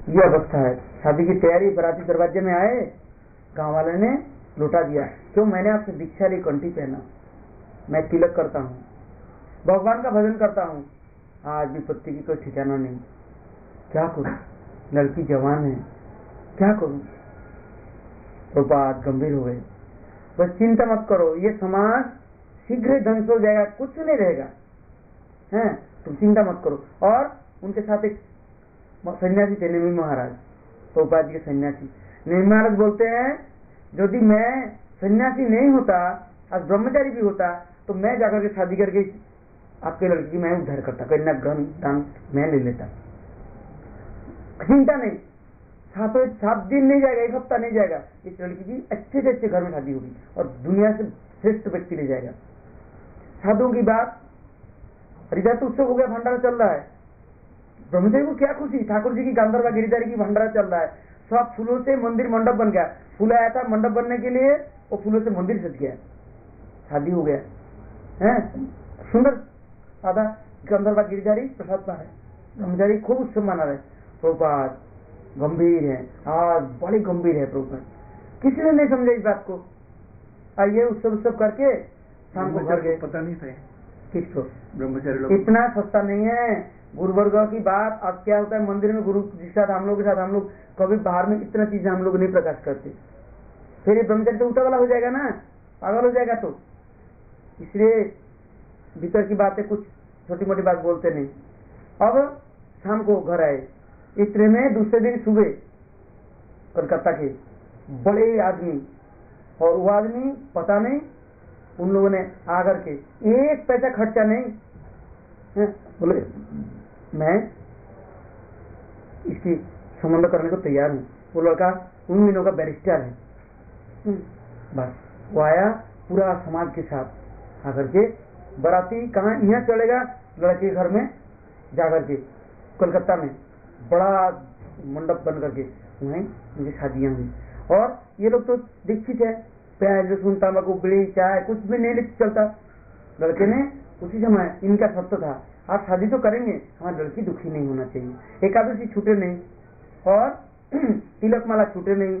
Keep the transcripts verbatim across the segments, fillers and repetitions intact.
ये अवस्था है। शादी की तैयारी, बराती दरवाजे में आए, गांव वाले ने लौटा दिया, क्यों? मैंने आपसे दीक्षा ली, कंठी पहना, मैं तिलक करता हूँ, भगवान का भजन करता हूँ, आज विपत्ति की कोई ठिकाना नहीं, क्या करूं? लड़की जवान है, क्या करूं? तो बात गंभीर हो गई। बस चिंता मत करो, ये समाज शीघ्र ही ध्वंस हो जाएगा, कुछ नहीं रहेगा, हैं? तुम चिंता मत करो। और उनके साथ एक सन्यासी थे, नेमी महाराज, प्रभुपाद जी के सन्यासी। नेमी महाराज बोलते हैं, यदि मैं सन्यासी नहीं होता, आज ब्रह्मचारी भी होता, तो मैं जाकर के शादी करके आपके लड़की की मैं उद्धार करता, कन्या ग्रहण दान मैं ले लेता, चिंता नहीं। सात सात दिन नहीं जाएगा, एक हफ्ता नहीं जाएगा, इस लड़की की अच्छे से अच्छे घर में शादी होगी और दुनिया से श्रेष्ठ व्यक्ति ले जाएगा। साधुओं की बात, हरिदास तो उत्सव हो गया, भंडारा चल रहा है, ब्रह्मचारी को क्या खुशी, ठाकुर जी की गांधर्वा गिरिधारी की भंडारा चल रहा है, सब फूलों से मंदिर मंडप बन गया, फूल आया था मंडप बनने के लिए, और फूलों से मंदिर सज गया, शादी हो गया है, सुंदर साधा गांधर्वा गिरिधारी प्रसाद पा है, ब्रह्मचारी खूब उत्सव मना रहे। प्रभुपाद गंभीर है, आज बड़ी गंभीर है प्रभुपाद, किसी ने नहीं समझा इस बात को। आइए उत्सव उत्सव करके शाम को घर गए, पता नहीं था किसको? ब्रह्मचारी लोग इतना सस्ता नहीं है गुरुवर्ग की बात। अब क्या होता है, मंदिर में गुरु के साथ हम लोग के साथ हम लोग कभी बाहर में इतना चीजें हम लोग नहीं प्रकाश करते, फिर ये ब्रह्मचारी तो उल्टा वाला हो जाएगा ना, पागल हो जाएगा। तो इसलिए भीतर की बातें कुछ छोटी मोटी बात बोलते नहीं। अब शाम को घर आए, इतने में दूसरे दिन सुबह कलकत्ता के बड़े आदमी, और वो आदमी पता नहीं उन लोगों ने आकर के एक पैसा खर्चा नहीं, बोले मैं इसकी संबंध करने को तैयार हूँ। वो लड़का उन दिनों का बैरिस्टर है। बस वो आया पूरा समाज के साथ आकर के, बाराती कहाँ यहाँ चलेगा, लड़के के घर में जाकर के कोलकाता में बड़ा मंडप बन करके वहीं उनकी शादियां हुई। और ये लोग तो दीक्षित है, प्याज लहसुन तंबाकू बीड़ी चाय कुछ भी नहीं लेके चलता। लड़के ने उसी समय इनका सत्य था, आप शादी तो करेंगे, हमारी लड़की दुखी नहीं होना चाहिए, एकादशी छूटे नहीं और तिलक माला छूटे नहीं,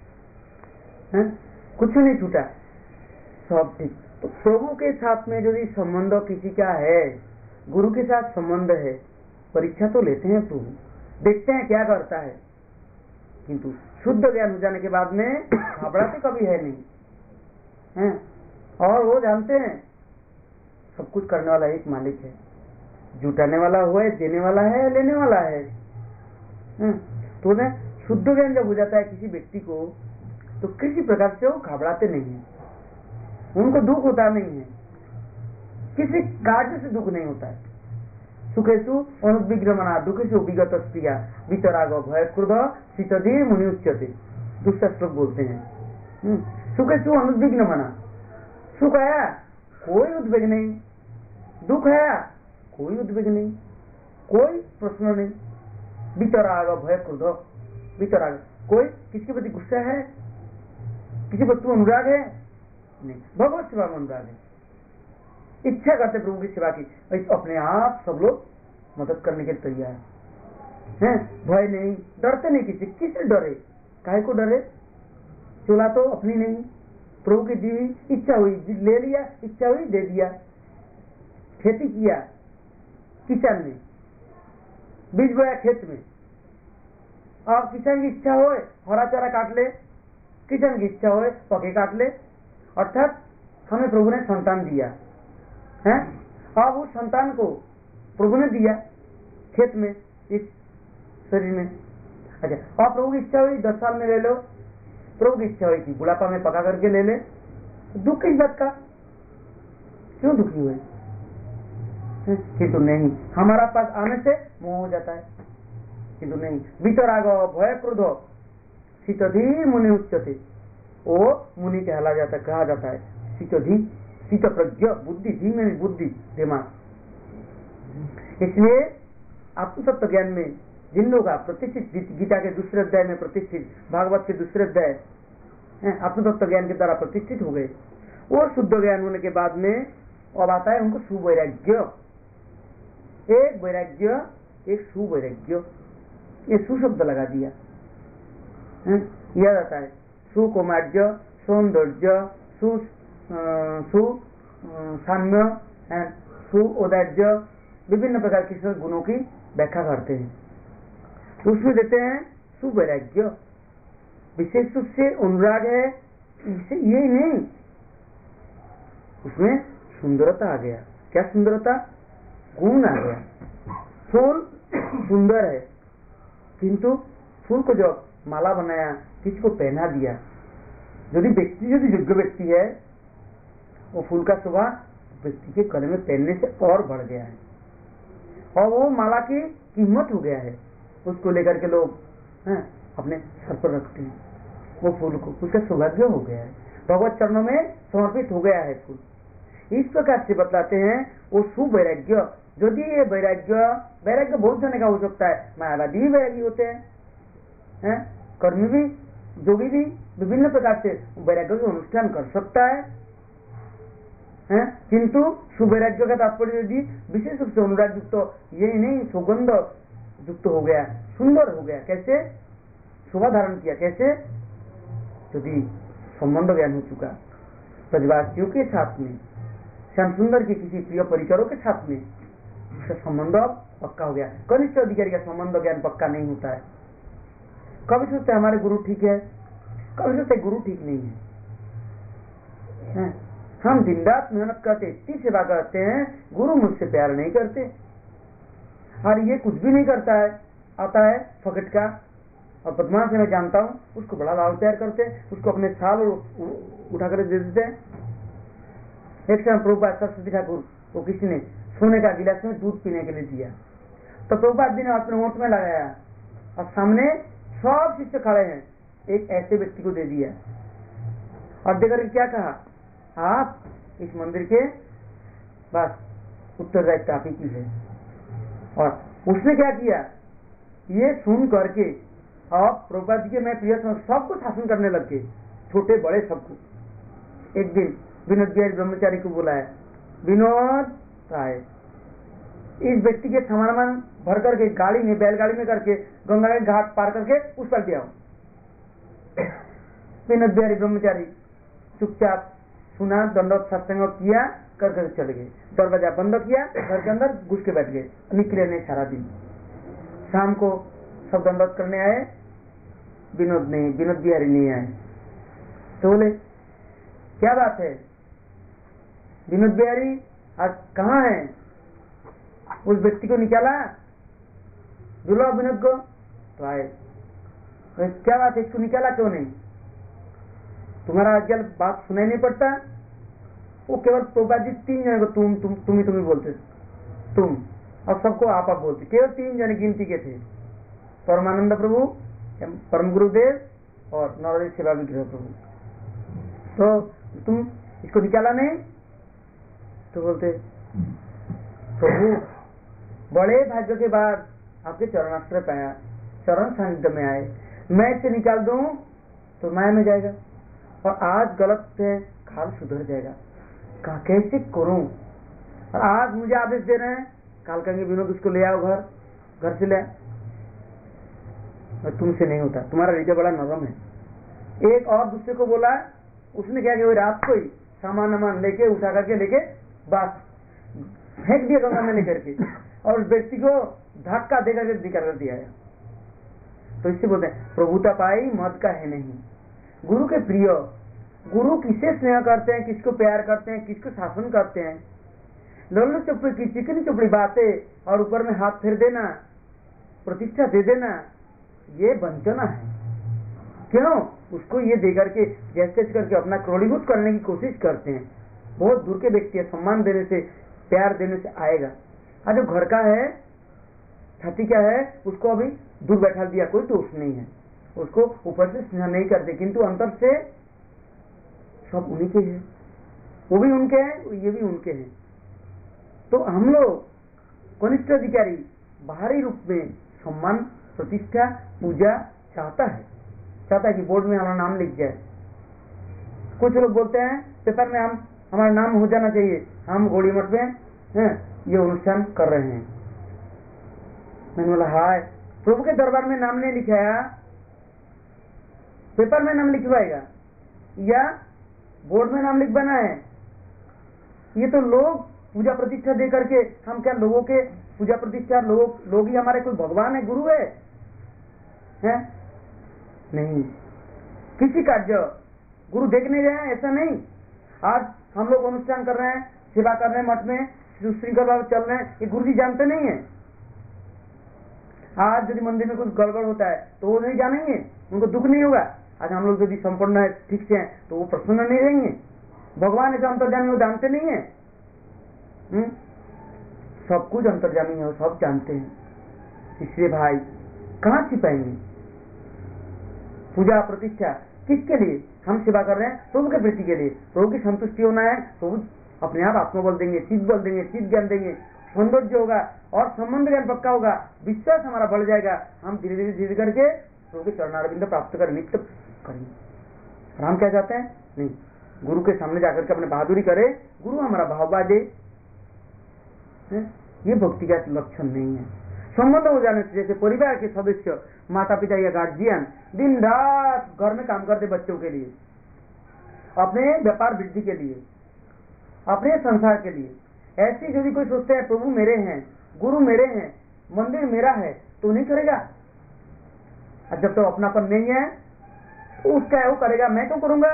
है? कुछ नहीं छूटा, सब ठीक। तो प्रभु के साथ में यदि संबंध किसी का है, गुरु के साथ संबंध है, परीक्षा तो लेते हैं प्रभु, देखते हैं क्या करता है, किंतु शुद्ध ज्ञान हो जाने के बाद में घबराते कभी है नहीं, है? और वो जानते हैं सब कुछ करने वाला एक मालिक है, जुटाने वाला हुआ है, देने वाला है, लेने वाला है, है? तो ना शुद्ध ज्ञान जब हो जाता है किसी व्यक्ति को, तो किसी प्रकार से वो घबराते नहीं है, उनको दुख होता नहीं है, किसी कार्य से दुख नहीं होता है। सुखेशु अनुद्विग्रमणा दुखेशु विगत स्त्रिया वितराग भय क्रोध शीतधीर मुनि उच्यते, दूसरा श्लोक बोलते हैं। सुखेशु अनुद्विग्रमणा, सुख आया कोई उद्वेग नहीं, दुख आया कोई उद्वेग नहीं, कोई प्रश्न नहीं। वितराग भय क्रोध, वितराग कोई किसके प्रति गुस्सा है, किसी वस्तु अनुराग है नहीं, भगवत सेवा में अनुराग है, इच्छा करते प्रभु की सेवा की, अपने आप सब लोग मदद करने के तैयार हैं, भय नहीं, डरते नहीं किसी, किससे डरे, काहे को डरे, चोला तो अपनी नहीं, प्रभु की दी इच्छा हुई ले लिया, इच्छा हुई दे दिया, खेती किया किसान ने, बीज बोया खेत में, और किसान की इच्छा हो हरा चारा काट ले, किसान की इच्छा हो पके काट ले, अर्थात हमें प्रभु ने संतान दिया है, अब उस संतान को प्रभु ने दिया खेत में, इस शरीर में। अच्छा, और प्रभु की इच्छा हुई दस साल में ले लो, प्रभु की इच्छा हुई कि बुढ़ापा में पका करके ले ले, दुख किस बात का, क्यों दुखी हुए? किंतु नहीं, हमारा पास आने से मोह हो जाता है, किंतु नहीं। वितराग भय क्रोध शीतधीर मुनि उच्यते, वो मुनि कहला जाता कहा जाता है, शीतधीर शीत प्रज्ञ बुद्धि, धी में बुद्धि दिमाग। इसलिए आत्म तत्व ज्ञान में जिन लोग प्रतिष्ठित, गीता के दूसरे अध्याय में प्रतिष्ठित, भागवत के दूसरे अध्याय आत्म तत्व ज्ञान के द्वारा प्रतिष्ठित हो गए, और शुद्ध ज्ञान होने के बाद में अब आता है उनको सुवैराग्य, एक वैराग्य एक सुवैराग्य। ये सु शब्द लगा दिया। याद आता है सुकुमार्य, सौंदर्य, सु सु साम्य, सुऔदार्य, विभिन्न प्रकार के गुणों की व्याख्या करते हैं। तो उसमें देते हैं सुवैराग्य, विशेष रूप से अनुराग है, इसे ये नहीं, उसमें सुंदरता आ गया। क्या सुंदरता? गुण आ गया। फूल सुंदर है, किंतु फूल को जो माला बनाया, किसी को पहना दिया, यदि व्यक्ति यदि योग्य व्यक्ति है, वो फूल का शोभा व्यक्ति के गले में पहनने से और बढ़ गया है, और वो माला की कीमत हो गया है। उसको लेकर के लोग हैं, अपने सर पर रखते हैं वो फूल को, उसका सौभाग्य हो गया है, भगवत चरणों में समर्पित हो गया है फूल। इस प्रकार से बतलाते हैं वो सुवैराग्य। यदि ये वैराग्य, वैराग्य बहुत जने का हो सकता है, मायावादी भी वैरागी होते हैं, हैं? कर्मी भी, जोगी भी विभिन्न प्रकार से वैराग्य का अनुष्ठान कर सकता है, हैं? किंतु सुवैराग्य का तात्पर्य यदि विशेष रूप से अनुराग युक्त, ये नहीं सुगंध युक्त हो गया, सुंदर हो गया। कैसे? शोभा धारण किया। कैसे? यदि संबंध ज्ञान हो चुका ब्रजवासियों के साथ में, श्याम सुंदर के किसी प्रिय परिकरों के साथ में, उसका संबंध पक्का हो गया। कनिष्ठ अधिकारी का संबंध ज्ञान पक्का नहीं होता है। कभी सोचते हमारे गुरु ठीक है, कभी सोचते गुरु ठीक नहीं है, है? हम दिन रात मेहनत करते, इतनी सेवा करते हैं, गुरु मुझसे प्यार नहीं करते, और ये कुछ भी नहीं करता है, आता है फकट का और बदमाश से मैं जानता हूँ, उसको बड़ा लाल प्यार करते हैं, उसको अपने साल उठा कर दे देते हैं। एक समय प्रभुपाद सरस्वती ठाकुर को किसी ने सोने का गिलास में दूध पीने के लिए दिया, तो प्रभुपाद जी ने अपने होंठ में लगाया और सामने सब शिष्य खड़े हैं, एक ऐसे व्यक्ति को दे दिया और देकर क्या कहा, आप इस मंदिर के बस उत्तरदायित्व आप ही की है। और उसने क्या किया, ये सुन करके और प्रभुपाद जी के मैं प्रिय सबको शासन करने लग गए, छोटे बड़े सबको। एक दिन विनोद बिहारी ब्रह्मचारी को बुलाया, विनोद आए, इस व्यक्ति के सामान भर करके गाड़ी में, बैलगाड़ी में करके गंगा के घाट पार करके उस पर दिया। विनोद बिहारी ब्रह्मचारी चुपचाप सुना, दंडवत सत्संग किया, कर कर चले गए, दरवाजा बंद किया, घर के अंदर घुस के बैठ गए, निकले नहीं सारा दिन। शाम को सब दंडवत करने आए, विनोद नहीं, विनोद बिहारी नहीं आए, तो बोले क्या बात है विनोद बिहारी आज कहाँ है? उस व्यक्ति को निकाला, बुलाओ विनोद को, तो आए, क्या बात है, इसको निकाला क्यों नहीं? तुम्हारा आजकल बात सुनाई नहीं पड़ता? वो केवल प्रभुपाद जी तीन जने को तुम तुम तुम ही तुम ही बोलते, तुम, और सबको आप आप बोलते, केवल तीन जने गिनती के थे, परमानंद प्रभु, परम गुरुदेव और नवोदय सेवा विग्रह प्रभु। तो तुम इसको निकाला नहीं? तो बोलते प्रभु बड़े भाग्य के बाद आपके चरणाश्रय पाया, चरण सानिध्य में आए, मैं इसे निकाल दूं तो माया में जाएगा, और आज गलत है खाल सुधर जाएगा, कहा कैसे करूं? और आज मुझे आदेश दे रहे हैं, काल कहेंगे विनोद उसको ले आओ घर, घर से ले, और तुमसे नहीं होता, तुम्हारा हृदय बड़ा नरम है। एक और दूसरे को बोला, उसने क्या किया, रात को ही सामान वामान लेके उठा करके लेके बस फेंक दिया गंगा में लेकर के, और उस व्यक्ति को धक्का देकर के दिखा कर दिया। तो इससे बोलते हैं प्रभुता पाई मत का है नहीं। गुरु के प्रिय, गुरु किसे स्नेह करते हैं, किसको प्यार करते हैं, किसको शासन करते हैं, लोलू चुपड़ी की चिकनी चुपड़ी बातें और ऊपर में हाथ फेर देना, प्रतिष्ठा दे देना, ये वंचना है। क्यों? उसको ये देकर के जैसे करके अपना क्रोड़ीभूत करने की कोशिश करते हैं। बहुत दूर के व्यक्ति है, सम्मान देने से, प्यार देने से आएगा। और जो घर का है, छाती क्या है, उसको अभी दूर बैठा दिया, कोई दोष नहीं है, उसको ऊपर से स्नेह नहीं करते, किंतु अंतर से सब उन्हीं के हैं, वो भी उनके हैं, ये भी उनके हैं। तो हम लोग कनिष्ठ अधिकारी बाहरी रूप में सम्मान, प्रतिष्ठा, पूजा चाहता है, चाहता है कि बोर्ड में हमारा नाम लिख जाए। कुछ लोग बोलते हैं पेपर में हम हमारा नाम हो जाना चाहिए, हम घोड़ी मठ में हैं ये अनुष्ठान कर रहे हैं। मैंने बोला हाय, प्रभु के दरबार में नाम नहीं लिखाया, पेपर में नाम लिखवाएगा या बोर्ड में नाम लिखवाना है? ये तो लोग पूजा प्रतिष्ठा दे करके, हम क्या लोगों के पूजा प्रतिष्ठा, लोग लोग ही हमारे कोई भगवान है, गुरु है, है? नहीं, किसी कार्य गुरु देखने गए हैं ऐसा नहीं। आज हम लोग अनुष्ठान कर रहे हैं, सेवा कर रहे हैं, मठ में श्रृंखला भाव चल रहे हैं, ये गुरु जी जानते नहीं है। आज यदि मंदिर में कुछ गड़बड़ होता है तो वो नहीं जानेंगे, उनको दुख नहीं होगा। आज हम लोग यदि संपूर्ण है, ठीक से हैं, तो वो प्रसन्न नहीं रहेंगे। भगवान ऐसा अंतर्जामी वो जानते नहीं है। हुँ? सब कुछ अंतर्जामी है, सब जानते हैं। इसलिए भाई कहाँ छिपाएंगे? पूजा प्रतिष्ठा किसके लिए? हम सेवा कर रहे हैं प्रभु के प्रीति के लिए, प्रभु की संतुष्टि होना है। प्रभु अपने आप आत्मबल देंगे, चित्त बल देंगे, चित्त ज्ञान देंगे, सौंदर्य होगा और संबंध ज्ञान पक्का होगा, विश्वास हमारा बढ़ जाएगा। हम धीरे धीरे धीरे करके प्रभु के चरणारविंद प्राप्त कर नित्य करेंगे। और हम क्या चाहते हैं? नहीं, गुरु के सामने जाकर के अपने बहादुरी करे, गुरु हमारा भाव बाजे, ये भक्ति का लक्षण नहीं है। संबंध हो जाने से, जैसे परिवार के सदस्य, माता पिता या गार्जियन दिन रात घर में काम करते बच्चों के लिए, अपने व्यापार वृद्धि के लिए, अपने संसार के लिए, ऐसी यदि कोई सोचते हैं प्रभु मेरे हैं, गुरु मेरे हैं, मंदिर मेरा है, तो नहीं करेगा। और जब तो अपनापन नहीं है तो उसका है वो करेगा, मैं क्यों करूंगा?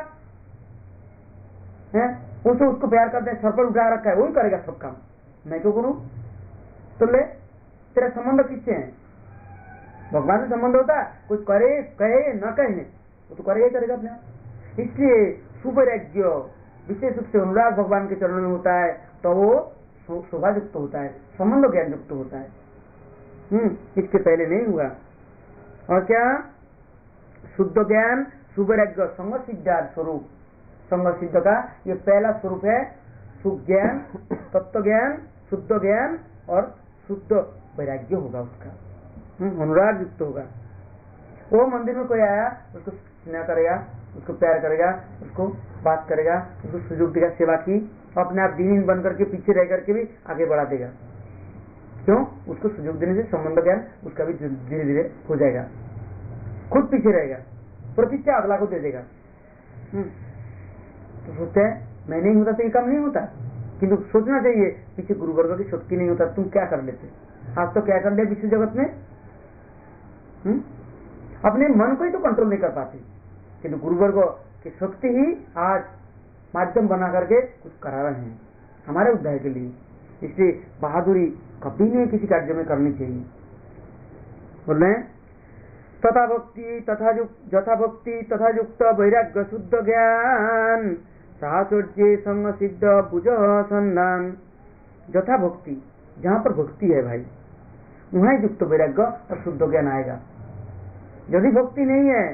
है उसे उसको प्यार करते हैं, सर पर उठा रखा है, वही करेगा सब काम, मैं क्यों करूं? तो ले, तेरा संबंध किससे है? भगवान से संबंध होता है, कुछ करे कहे न कहे, वो तो करेगा ही करेगा अपने आप। इसलिए सुवैराग्य विशेष रूप से अनुराग भगवान के चरणों में होता है तो वो शोभा युक्त होता है, संबंध ज्ञान युक्त होता है। हम्म इसके पहले नहीं हुआ। और क्या? शुद्ध ज्ञान, सुवैराग्य, संग सिद्धार्थ स्वरूप। संग सिद्ध का ये पहला स्वरूप है, सुज्ञान, तत्व ज्ञान, शुद्ध ज्ञान और शुद्ध वैराग्य होगा उसका, अनुराग युक्त होगा। वो मंदिर में कोई आया, उसको स्नेह करेगा, उसको प्यार करेगा, उसको बात करेगा, उसको सुयोग देगा, सेवा की, अपने आप दीन बन करके पीछे रह करके भी आगे बढ़ा देगा। क्यों? उसको सुयोग देने से संबंध ज्ञान उसका भी धीरे धीरे हो जाएगा, खुद पीछे रहेगा, प्रतिष्ठा अगला को दे देगा। तो सोचते हैं मैं नहीं होता तो ये काम नहीं होता, किंतु सोचना चाहिए पीछे गुरु वर्ग की शक्ति नहीं होता तुम क्या कर लेते। आज तो क्या कर ले विश्व जगत में, हुँ? अपने मन को ही तो कंट्रोल नहीं कर पाते, किंतु गुरु वर्ग की शक्ति ही आज माध्यम बना करके कुछ करा रहे हैं हमारे उद्धार के लिए। इसलिए बहादुरी कभी नहीं किसी कार्य में करनी चाहिए। बोल रहे हैं तथा भक्ति तथा यथा भक्ति तथा युक्त वैराग्य शुद्ध ज्ञान साहचर्य संग सिद्ध भुज संधान। यथा भक्ति, जहां पर भक्ति है भाई वहां युक्त वैराग्य और शुद्ध ज्ञान आएगा। यदि भक्ति नहीं है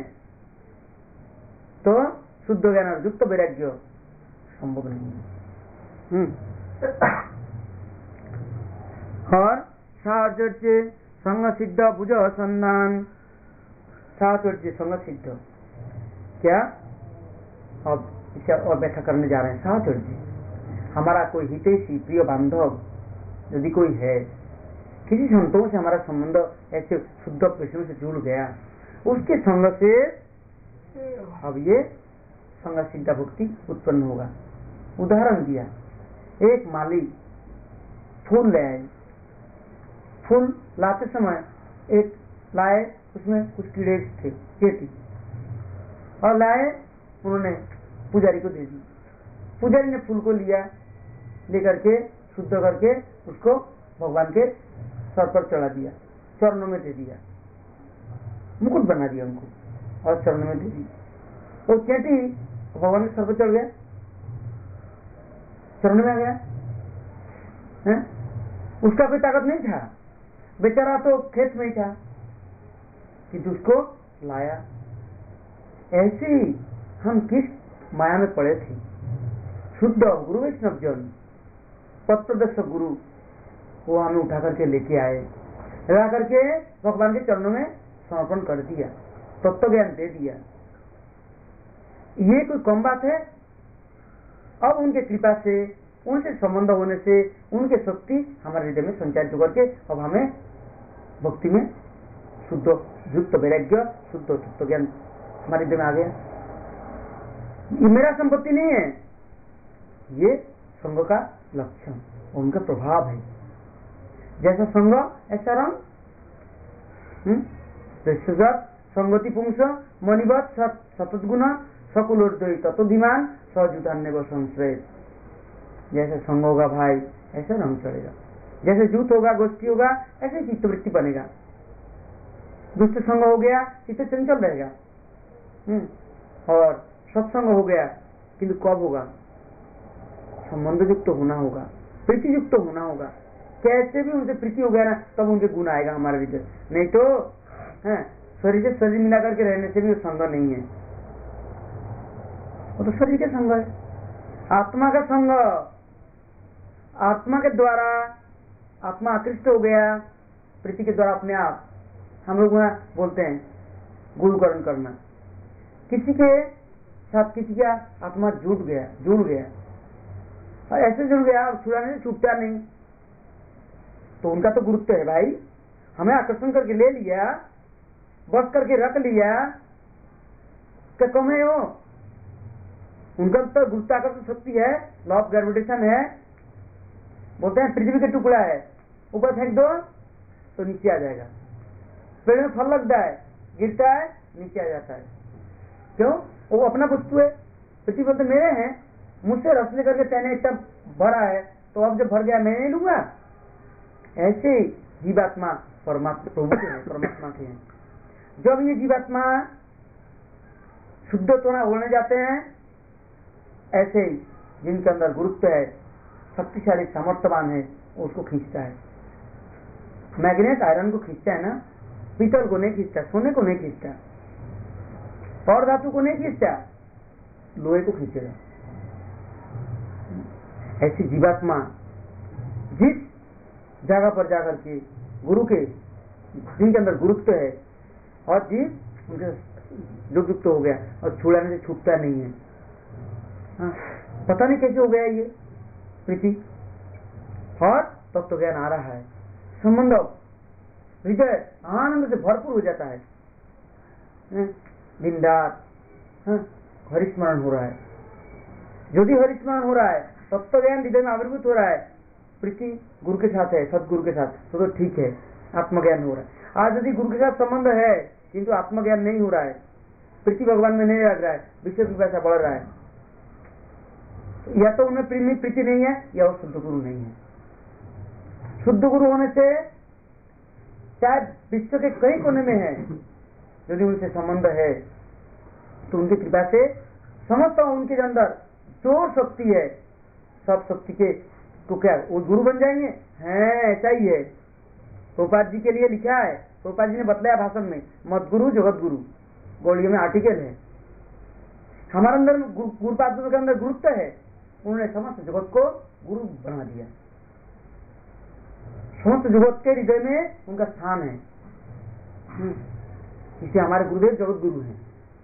तो शुद्ध ज्ञान और युक्त वैराग्य संभव नहीं है। और साहचर्य संग सिद्ध भुज संधान। साहचर्य संग सिद्ध क्या? अब इसे और व्याख्या करने जा रहे हैं। साहचर्य हमारा कोई हितैषी प्रिय बांधव यदि कोई है, किसी संतों से हमारा संबंध ऐसे शुद्ध कृष्ण से जुड़ गया, उसके संग से अब ये संग सिद्ध भक्ति उत्पन्न होगा। उदाहरण दिया, एक माली फूल ले आए, फूल लाते समय एक लाए, उसमें कुछ कीड़े थे, चेटी, और लाए, उन्होंने पुजारी को दे दी। पुजारी ने फूल को लिया, लेकर के शुद्ध करके उसको भगवान के सर पर चढ़ा दिया, चरणों में दे दिया, मुकुट बना दिया उनको और चरणों में दे दी। और चेटी भगवान के सर पर चढ़ गया, चरणों में आ गया है? उसका कोई ताकत नहीं था, बेचारा तो खेत में ही था, कि उसको लाया। ऐसे ही हम किस माया में पड़े थे। शुद्ध गुरु वैष्णव जन, पत्रदर्श गुरु, वो हमें उठा करके लेके आए, ला करके भगवान के चरणों में समर्पण कर दिया, तत्व ज्ञान दे दिया। ये कोई कम बात है? अब उनके कृपा से, उनसे संबंध होने से, उनके शक्ति हमारे हृदय में संचारित होकर के अब हमें भक्ति में शुद्ध युक्त वैराग्य, शुद्ध तत्व ज्ञान हमारे दिल में आ गया। ये मेरा संपत्ति नहीं है, ये संग का लक्षण, उनका प्रभाव है। जैसा संग ऐसा रंग। संगति पुंस मणिवत सततगुण सकुलोर्दयी तत्वधिमान सजुतान्य व संश्रय। जैसे संग होगा भाई ऐसे रंग चढ़ेगा, जैसे जूत होगा गोष्ठी होगा ऐसे चित्तवृत्ति बनेगा। दुष्ट संग हो गया चित्त चंचल रहेगा, और सत्संग हो गया किंतु कब होगा? संबंध युक्त तो होना होगा, प्रीति युक्त तो होना होगा। कैसे भी उनसे प्रीति हो गया ना तब उनके गुण आएगा हमारे भीतर, नहीं तो है शरीर से शरीर मिला करके रहने से भी संग नहीं है, वो तो शरीर के संग है। आत्मा का संग, आत्मा के द्वारा आत्मा आकृष्ट हो गया प्रीति के द्वारा अपने आप। हम लोग वहां बोलते हैं गुरुकरण करना, किसी के साथ किसी का आत्मा जुड़ गया जुड़ गया और ऐसे जुड़ गया छुड़ाने से छूटता नहीं, तो उनका तो गुरुत्व है भाई। हमें आकर्षण करके ले लिया, बस करके रख लिया, क्या कम है वो? उनका तो गुरुत्वाकर्षण शक्ति है, लॉ ऑफ ग्रेविटेशन है। बोलते हैं पृथ्वी का टुकड़ा है, ऊपर फेंक दो तो नीचे आ जाएगा। पेड़ में फल लगता है, गिरता है, नीचे आ जाता है। क्यों? वो अपना वस्तु है। पृथ्वी बोलते मेरे हैं, मुझसे रस ले करके तेने इतना भरा है, तो अब जब भर गया मैं नहीं लूंगा। ऐसे जीवात्मा परमात्मा प्रभु के हैं, परमात्मा के हैं। जब ये जीवात्मा शुद्ध थोड़ा होने जाते हैं, ऐसे ही जिनके अंदर गुरुत्व है, शक्तिशाली सामर्थ्यवान है, उसको खींचता है। मैग्नेट आयरन को खींचता है ना, पीतल को नहीं खींचता, सोने को नहीं खींचता, और धातु को नहीं खींचता, लोहे को खींचेगा। ऐसी जीवात्मा जिस जगह पर जाकर के गुरु के, जिनके अंदर गुरुत्व है और जीव उनके जो युक्त हो गया और छुड़ाने से छूटता नहीं है। हाँ, पता नहीं कैसे हो गया ये प्रीति, और तब तो ज्ञान आ रहा है। संबंध हृदय आनंद से भरपूर हो जाता है, दिन रात हरिस्मरण हो रहा है। यदि हरिस्मरण हो रहा है, तत्व ज्ञान हृदय में आविर्भूत हो रहा है, प्रीति गुरु के साथ है, सदगुरु के साथ, तो, तो ठीक है, आत्मज्ञान हो रहा है। आज यदि गुरु के साथ संबंध है किंतु आत्मज्ञान नहीं हो रहा है, प्रीति भगवान में नहीं लग रहा है, विषय की पैसा बढ़ रहा है, या तो उनमें प्रीति नहीं है या वो शुद्ध गुरु नहीं है। शुद्ध गुरु होने से चाहे विश्व के कई कोने में है, यदि उनसे संबंध है तो उनकी कृपा से समझता हूं उनके अंदर जो शक्ति है, सब शक्ति के तो क्या वो गुरु बन जाएंगे? हैं, ऐसा ही है। प्रभुपाद जी के लिए लिखा है, प्रभुपाद जी ने बतलाया भाषण में, मत गुरु जगत गुरु, गोलियों में आर्टिकल है। हमारे अंदर गुरुपाद के अंदर गुरुत्व है, उन्होंने समस्त जगत को गुरु बना दिया। समस्त जगत के हृदय में उनका स्थान है, इसलिए हमारे गुरुदेव जगत गुरु हैं।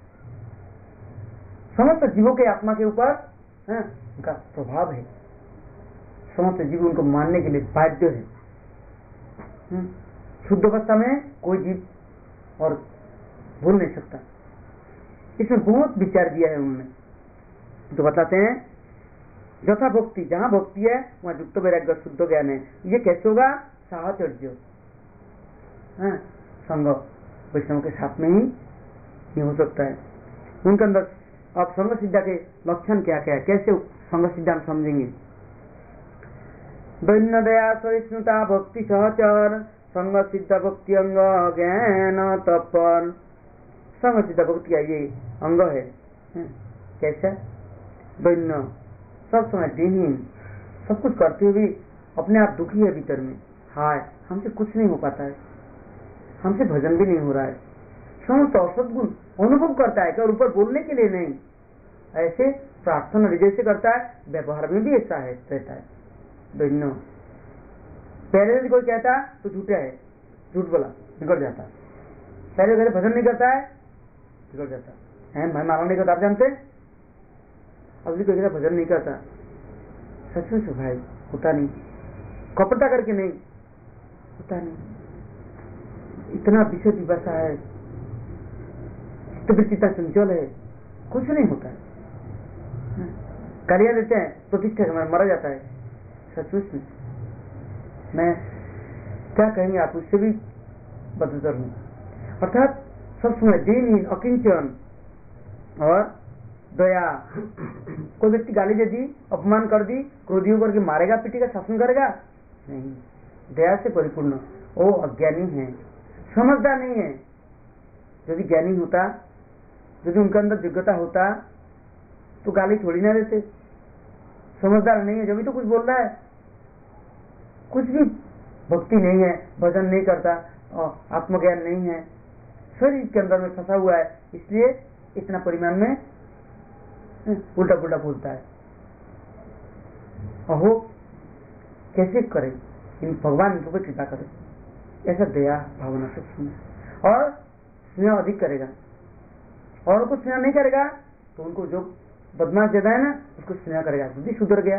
समस्त जीवों के आत्मा के ऊपर उनका प्रभाव है, समस्त जीव उनको मानने के लिए बाध्य है। शुद्ध अवस्था में कोई जीव और भूल नहीं सकता। इसमें बहुत विचार दिया है उन्होंने। तो बताते हैं यथा भक्ति, जहां भक्ति है वहां युक्त वैराग्य शुद्ध ज्ञान है। ये कैसे होगा? साहचर्य, संग वैष्णव के साथ में ही ये हो सकता है। उनके अंदर अब संग सिद्धा के लक्षण क्या क्या है, कैसे संग सिद्धा हम समझेंगे? दैन्य दया सहिष्णुता भक्ति सहचर संग सिद्ध भक्ति अंग ज्ञान तत्पर। संग सिद्ध भक्ति का ये अंग है। कैसा? दैन्य, सब समय दिनहीन, सब कुछ करते हुए अपने आप दुखी है भीतर में, हाय हमसे कुछ नहीं हो पाता है, हमसे भजन भी नहीं हो रहा है। समस्त औसत गुण अनुभव करता है, क्या ऊपर बोलने के लिए नहीं, ऐसे प्रार्थना हृदय से करता है, व्यवहार में भी ऐसा है रहता है। दैन्य, पहले से कोई कहता तो झूठा है, झूठ बोला, बिगड़ जाता। पहले पहले भजन नहीं करता है, बिगड़ जाता है। मैं माला नहीं करता, आप जानते, अभी कोई कहता भजन नहीं करता, सच में भाई होता नहीं, कपटा करके नहीं होता नहीं। इतना विषय पिपासा है, चित्तवृत्ति इतना चंचल है, कुछ नहीं होता है। गालियां देते हैं, प्रतिष्ठा हमारा मरा जाता है। सचमुच में मैं क्या कहेंगे आप, उससे भी बदतर हूं। अर्थात सब समय दीनहीन, अकिंचन और दया। कोई व्यक्ति गाली दे दी, अपमान कर दी, क्रोधी होकर के मारेगा, पीटेगा, शासन करेगा नहीं, दया से परिपूर्ण। वो अज्ञानी है, समझदार नहीं है। यदि ज्ञानी होता, यदि उनके अंदर योग्यता होता तो गाली थोड़ी ना देते। समझदार नहीं है, जब भी तो कुछ बोल रहा है, कुछ भी भक्ति नहीं है, भजन नहीं करता, आत्मज्ञान नहीं है, शरीर के अंदर में फंसा हुआ है, इसलिए इतना परिमाण में उल्टा पुल्टा बोलता है। अहो कैसे करे, इन भगवान इनको कृपा करे, ऐसा दया भावना से सुने और स्नेह अधिक करेगा। और को स्नेह नहीं करेगा तो उनको जो बदमाश ज्यादा है ना, उसको स्नेह करेगा, बुद्धि सुधर गया।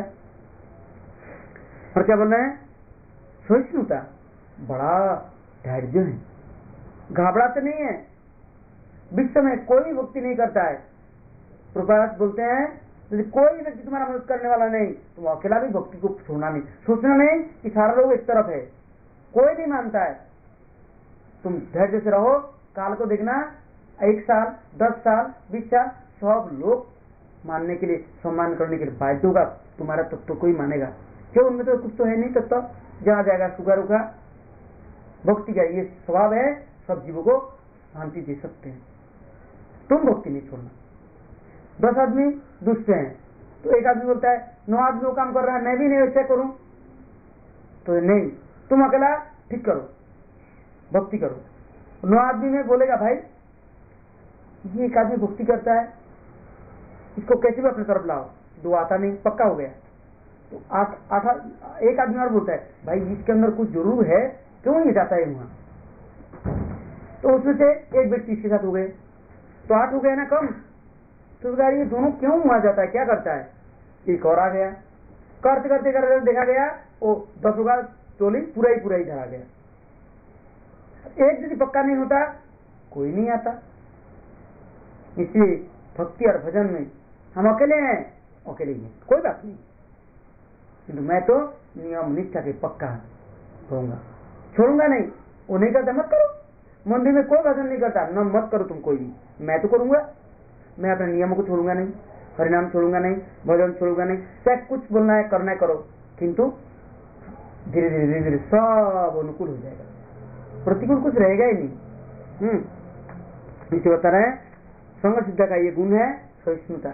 और क्या बोल रहे हैं, सहिष्णुता, बड़ा धैर्य है, घबराते नहीं है, विश्व में कोई भक्ति नहीं करता है। प्रभात बोलते हैं यदि कोई व्यक्ति तुम्हारा मदद करने वाला नहीं, तुम अकेला भी भक्ति को छोड़ना नहीं, सोचना नहीं कि सारा लोग एक तरफ है, कोई नहीं मानता है। तुम धैर्य से रहो, काल को देखना, एक साल, दस साल, बीस साल, सब लोग मानने के लिए, सम्मान करने के लिए बाध्य होगा। तुम्हारा तत्व तो कोई मानेगा क्यों, उनमें तो कुछ तो है नहीं तत्व, जहाँ जाएगा सुगर होगा। भक्ति का ये स्वभाव है, सब जीवों को शांति दे सकते हैं। तुम भक्ति नहीं छोड़ना। दस आदमी दुष्ट हैं तो एक आदमी बोलता है नौ आदमी वो काम कर रहा है, मैं भी नहीं वैसे करूं, तो नहीं, तुम अकेला ठीक करो, भक्ति करो। नौ आदमी में बोलेगा भाई ये एक आदमी भक्ति करता है, इसको कैसे भी अपने तरफ लाओ, दो आता नहीं, पक्का हो गया। तो आठ आठ एक आदमी और बोलता है भाई इसके अंदर कुछ जरूर है, क्यों नहीं जाता है वहां, तो उसमें से एक व्यक्ति इसके साथ हो गए, तो आठ हो गए ना कम। तो ये दोनों क्यों वहां जाता है, क्या करता है, एक और आ गया, करते करते करते देखा गया वो दस होगा चोली पूरा ही पूरा ही धरा गया। एक यदि पक्का नहीं होता कोई नहीं आता। इसलिए भक्ति और भजन में हम अकेले हैं, अकेले ही कोई बात नहीं, किंतु मैं तो नियम निष्ठा के पक्का रहूंगा, छोड़ूंगा नहीं। वो नहीं करता मत करो, मंदिर में कोई भजन नहीं करता न मत करो तुम कोई भी, मैं तो करूंगा। मैं अपने नियमों को छोड़ूंगा नहीं, हरिनाम छोड़ूंगा नहीं, भजन छोड़ूंगा नहीं, चाहे कुछ बोलना है करना है करो, किंतु धीरे धीरे धीरे धीरे सब अनुकूल हो जाएगा, प्रतिकूल कुछ रहेगा ही नहीं। हम्म इसे बता रहे हैं संग सिद्धा का ये गुण है सहिष्णुता।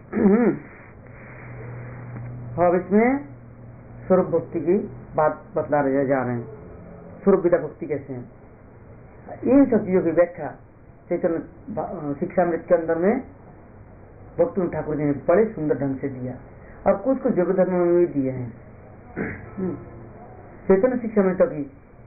अब इसमें स्वरूप भक्ति की बात बतला रहे जा रहे हैं, स्वरूप विदा भक्ति कैसे है। इन सब चीजों की व्याख्या चैतन्य शिक्षामृत के अंदर में भक्ति ठाकुर जी ने बड़े सुंदर ढंग से दिया, और कुछ कुछ जगत धर्म में भी दिए हैं। चैतन्य शिक्षामृत की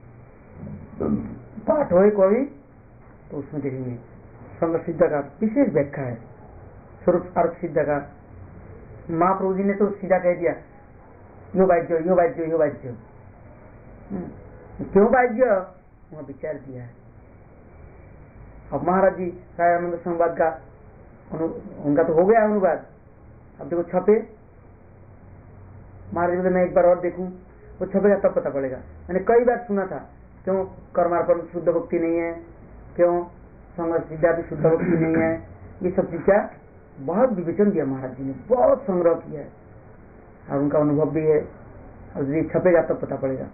पाठ हो कोई तो उसमें देखेंगे संग सिद्ध का विशेष व्याख्या है, स्वरूप अर्थ सिद्ध का। महाप्रभु जी ने तो सीधा कह दिया यो वाद्य यो वाद्य यो वाद्य, क्यों वाद्य वहां विचार दिया है। अब महाराज जी रायानंद संवाद का उनका तो हो गया अनुवाद, अब देखो छपे, महाराज बोले मैं एक बार और देखूं, वो छपेगा तब पता पड़ेगा। मैंने कई बार सुना था क्यों कर्मार्पण शुद्ध भक्ति नहीं है, क्यों संग सिद्धा भी शुद्ध भक्ति नहीं है, ये सब चीज का बहुत विवेचन दिया महाराज जी ने, बहुत संग्रह किया है और उनका अनुभव भी है, और यदि छपेगा तब पता पड़ेगा।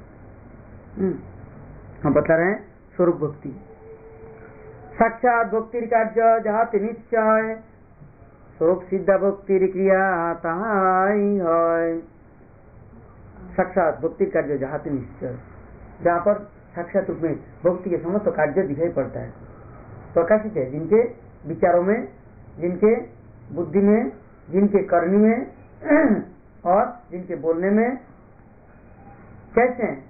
हम बता रहे हैं स्वरूप भक्ति साक्षात भक्ति कार्य जहां निश्चय, स्वरूप सिद्ध भक्ति क्रिया ताई है। साक्षात भक्ति कार्य जहां निश्चय, जहां पर साक्षात रूप में भक्ति के समस्त कार्य दिखाई पड़ता है, प्रकाशित है, जिनके विचारों में, जिनके बुद्धि में, जिनके करनी में और जिनके बोलने में। कैसे हैं,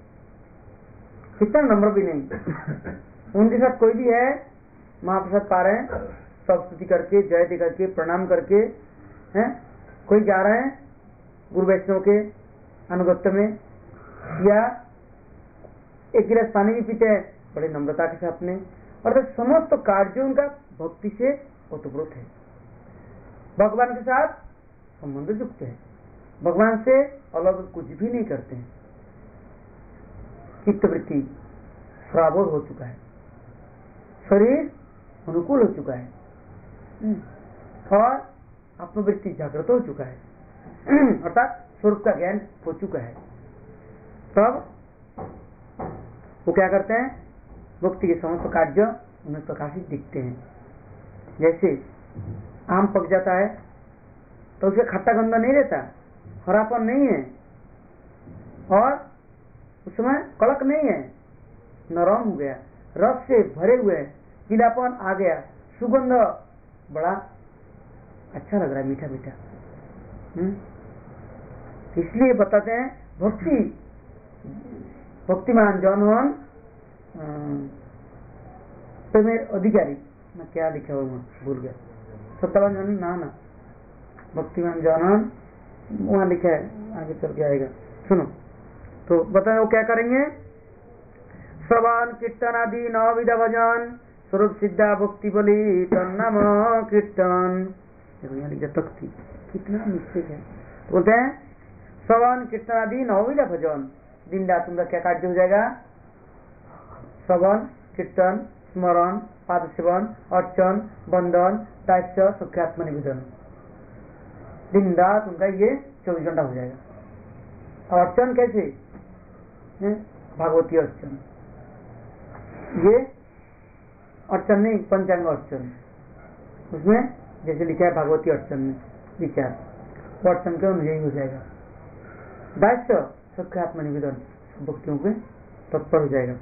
कितना नंबर भी नहीं, उनके साथ कोई भी है महाप्रसाद पा रहे हैं, सब स्तुति करके जय दे करके प्रणाम करके हैं, कोई जा रहे हैं गुरु वैष्णव के अनुगत्य में, या एक गिलास पानी भी पीते हैं बड़े नम्रता के साथ में, और समस्त कार्यों उनका भक्ति से ओतप्रोत है, भगवान के साथ संबंध युक्त है, भगवान से अलग कुछ भी नहीं करते हैं। चित्तवृत्ति प्राबोध हो चुका है, शरीर अनुकूल हो चुका है और आत्मवृत्ति जागृत हो चुका है, अर्थात स्वरूप का ज्ञान हो चुका है। तब वो क्या करते हैं, भक्ति के समस्त कार्य उन्हें प्रकाशित दिखते हैं। जैसे आम पक जाता है तो उसका खट्टा गंदा नहीं रहता, हरापन नहीं है और उसमें कड़क नहीं है, नरम हो गया, रस से भरे हुए, पीलापन आ गया, सुगंध बड़ा अच्छा लग रहा है, मीठा मीठा। इसलिए बताते हैं भक्ति भक्तिमान जन हन प्रेमेर अधिकारी, मैं क्या लिखा हुआ भूल गया, सत्तावन जन ना ना भक्तिमान जन हन वहां लिखा है, आगे चल के आएगा, सुनो। तो बताए वो क्या करेंगे, श्रवण कीर्तन आदि नौ विधा भजन स्वरूप सिद्धा भक्ति बलि तन्नाम कीर्तन। देखो यहाँ लिखा तख्ती, कितना मिस्टेक है। तो बोलते हैं श्रवण कीर्तन आदि नौ विधा भजन, दिन रात उनका क्या कार्य हो जाएगा, श्रवण कीर्तन स्मरण पाद सेवन अर्चन बंदन दास्य सुख्यात्म निवेदन, दिन रात उनका ये चौबीस घंटा हो जाएगा। अर्चन कैसे, भागवती अर्चन, ये अर्चन नहीं पंचांग अर्चन, उसमें जैसे लिखा है भागवती अर्चन में विचार, वो अर्चन के अनुयायी हो जाएगा। दास्य सुख्यात्म निवेदन, भक्तियों के तत्पर हो जाएगा।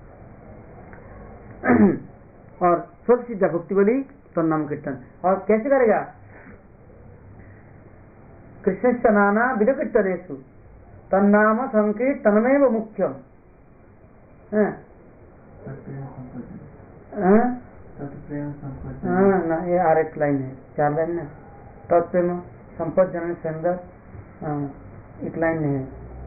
और स्वरूप सिद्धा भक्ति बलि तन्नाम कीर्तन, और कैसे करेगा, कृष्ण नाना विध कीर्तनेषु तन्नाम संकीर्तनमेव मुख्यम। हाँ ना, ये आर एक लाइन है, चार लाइन है, तत्प्रेम संपद जन से अंदर एक लाइन है,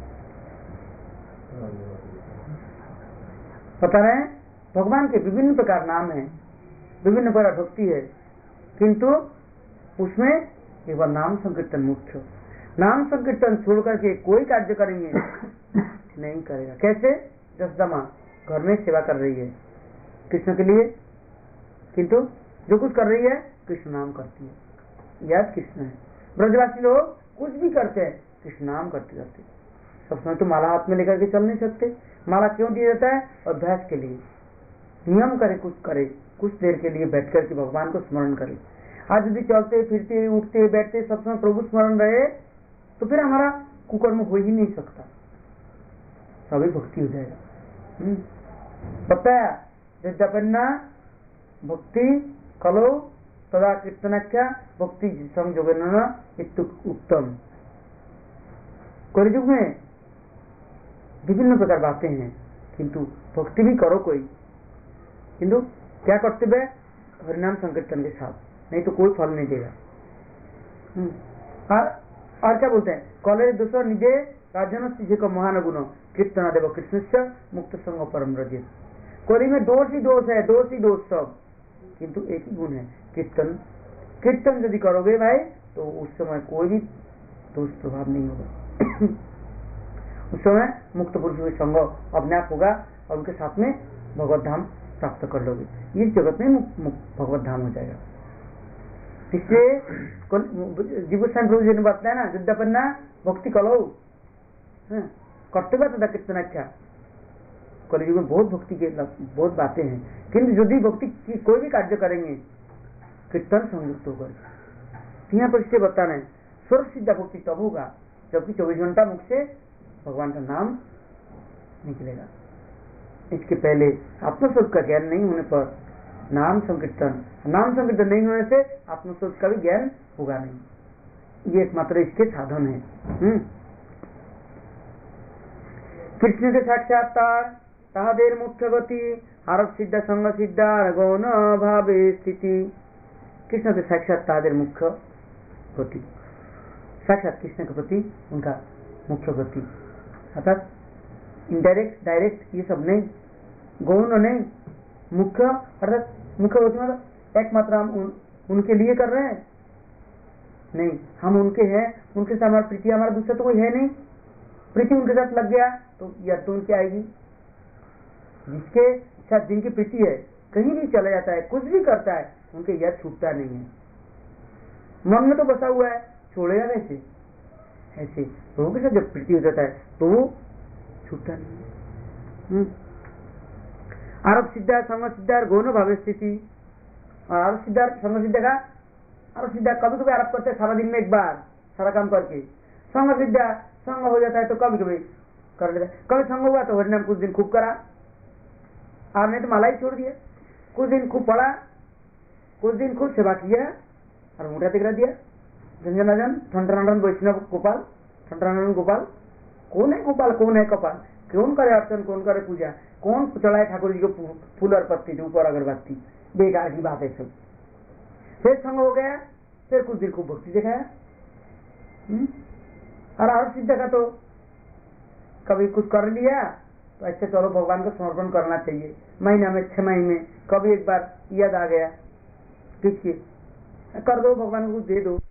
बता रहे हैं भगवान के विभिन्न प्रकार नाम है, विभिन्न प्रकार भक्ति है, किंतु उसमें केवल नाम संकीर्तन मुख्य। नाम संकीर्तन छोड़ करके कोई कार्य करेंगे नहीं करेगा। कैसे, जसोदा माँ घर में सेवा कर रही है कृष्ण के लिए, किंतु जो कुछ कर रही है कृष्ण नाम करती है, याद कृष्ण है। ब्रजवासी लोग कुछ भी करते हैं कृष्ण नाम करते करते, सब समय तो माला हाथ में लेकर के चल नहीं सकते। माला क्यों दिया जाता है, अभ्यास के लिए, नियम करे, कुछ करे, कुछ देर के लिए बैठ कर के भगवान को स्मरण करे। आज यदि चलते फिरते उठते बैठते सब समय प्रभु स्मरण रहे तो फिर हमारा कुकर्म हो ही नहीं सकता, सभी भक्ति हो जाएगा। बताया जपन्ना भक्ति कलो तदा कीर्तनाख्या भक्ति संयोगन उत्तम। कलियुग में विभिन्न प्रकार बातें हैं, किंतु भक्ति भी करो कोई, किंतु क्या कर्तव्य है, हरिनाम संकीर्तन के साथ, नहीं तो कोई फल नहीं देगा। और, और क्या बोलते हैं, कले दूसरा निजे राजन को महान गुण कीर्तना देव कृष्ण से मुक्त संग परम रजित। कोली में दोष ही दोष है, दोष ही दोष सब, किंतु एक ही गुण है कीर्तन। कीर्तन यदि करोगे भाई तो उस समय कोई भी दोष प्रभाव नहीं होगा। उस समय मुक्त पुरुष के संग अपने आप होगा और उनके साथ में भगवत धाम प्राप्त कर लोगे, इस जगत में भगवत धाम हो जाएगा। इसलिए जीवोत्थान प्रभु जी ने बताया ना, युद्धपन्ना भक्ति कलो कर्तव्य तथा कीर्तनाख्या। कलयुग में बहुत भक्ति के बहुत बातें हैं, किंतु यदि भक्ति की कोई भी कार्य करेंगे कीर्तन संयुक्त होकर। यहाँ पर इससे बता रहे स्वर्ग सिद्धा भक्ति तब होगा जबकि चौबीस घंटा मुख से भगवान का नाम निकलेगा। इसके पहले आत्मस्वरूप का ज्ञान नहीं होने पर नाम संकीर्तन नाम संकीर्तन नहीं होने से आत्मस्वरूप का भी ज्ञान होगा नहीं। ये एकमात्र इसके साधन है। कृष्ण के साक्षात्कार ताहादेर मुख्य गति आरोप सिद्ध संग सिद्धा गौण भावे स्थिति। कृष्ण के साक्षात ताहादेर मुख्य गति, साक्षात कृष्ण के प्रति उनका मुख्य गति, अर्थात इनडायरेक्ट डायरेक्ट ये सब नहीं, गौण नहीं, मुख्य अर्थात मुख्य होती मतलब एकमात्र हम उन, उनके लिए कर रहे हैं नहीं, हम उनके हैं, उनके साथ हमारा प्रीति, हमारा दूसरा तो कोई है नहीं, प्रीति उनके साथ लग गया तो यह तो उनकी आएगी। जिसके साथ जिनकी प्रीति है कहीं भी चला जाता है, कुछ भी करता है, उनके यह छूटता नहीं है, मन में तो बसा हुआ है, छोड़ेगा कैसे? ऐसे प्रभु के साथ जब प्रीति हो जाता है तो वो छूटता नहीं है। आरोप सिद्धा संग सिद्धा गौण भाव स्थिति, और आरोप सिद्धा संग सिद्धा का आरोप सिद्धा कभी कभी आरोप करते हैं सारा दिन में एक बार सारा काम करके, संग सिद्धा संग हो जाता है तो कभी कभी कर लेता है, कभी संग हुआ तो हरिनाम कुछ दिन खूब करा और नहीं तो माला ही छोड़ दिया, कुछ दिन खूब पढ़ा, कुछ दिन खूब सेवा किया और मुठा तिकरा दिया। जन ठंडन वैष्णव गोपाल, ठंडन गोपाल कौन है? गोपाल कौन है? कपाल कौन करे अर्चन, कौन करे पूजा, कौन चढ़ाए ठाकुर जी को फूल और पत्ती ऊपर अगरबत्ती, बेकार की बात है सब। फिर संग हो गया, फिर कुछ दिन खूब भक्ति दिखाया, और और सिद्ध का तो कभी कुछ कर लिया तो अच्छा चलो भगवान को समर्पण करना चाहिए, महीना में छह महीने कभी एक बार याद आ गया, ठीक है कर दो, भगवान को कुछ दे दो,